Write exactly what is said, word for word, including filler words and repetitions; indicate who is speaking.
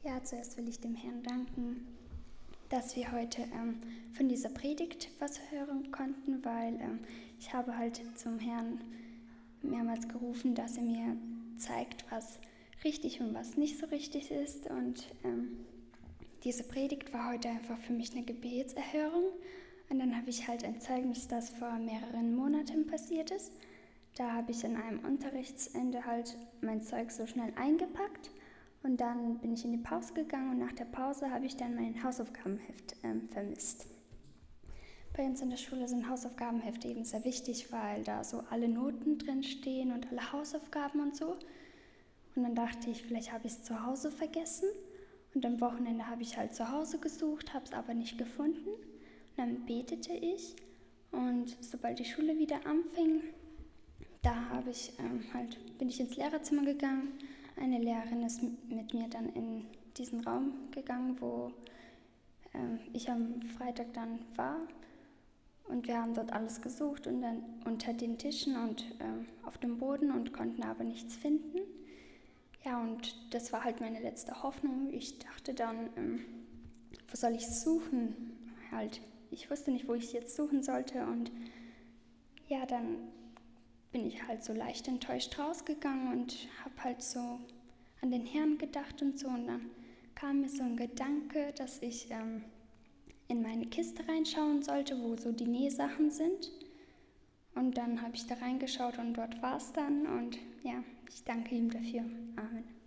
Speaker 1: Ja, zuerst will ich dem Herrn danken, dass wir heute ähm, von dieser Predigt was hören konnten, weil ähm, ich habe halt zum Herrn mehrmals gerufen, dass er mir zeigt, was richtig und was nicht so richtig ist. Und ähm, diese Predigt war heute einfach für mich eine Gebetserhörung. Und dann habe ich halt ein Zeugnis, das vor mehreren Monaten passiert ist. Da habe ich an einem Unterrichtsende halt mein Zeug so schnell eingepackt. Und dann bin ich in die Pause gegangen und nach der Pause habe ich dann mein Hausaufgabenheft ähm, vermisst. Bei uns in der Schule sind Hausaufgabenhefte eben sehr wichtig, weil da so alle Noten drin stehen und alle Hausaufgaben und so. Und dann dachte ich, vielleicht habe ich es zu Hause vergessen. Und am Wochenende habe ich halt zu Hause gesucht, habe es aber nicht gefunden. Und dann betete ich und sobald die Schule wieder anfing, da habe ich ähm, halt, bin ich ins Lehrerzimmer gegangen. Eine Lehrerin ist mit mir dann in diesen Raum gegangen, wo ähm, ich am Freitag dann war. Und wir haben dort alles gesucht und dann unter den Tischen und ähm, auf dem Boden und konnten aber nichts finden. Ja, und das war halt meine letzte Hoffnung. Ich dachte dann, ähm, wo soll ich suchen? Halt, ich wusste nicht, wo ich es jetzt suchen sollte. Und ja, dann bin ich halt so leicht enttäuscht rausgegangen und habe halt so an den Herrn gedacht und so. Und dann kam mir so ein Gedanke, dass ich ähm, in meine Kiste reinschauen sollte, wo so die Nähsachen sind. Und dann habe ich da reingeschaut und dort war es dann. Und ja, ich danke ihm dafür. Amen.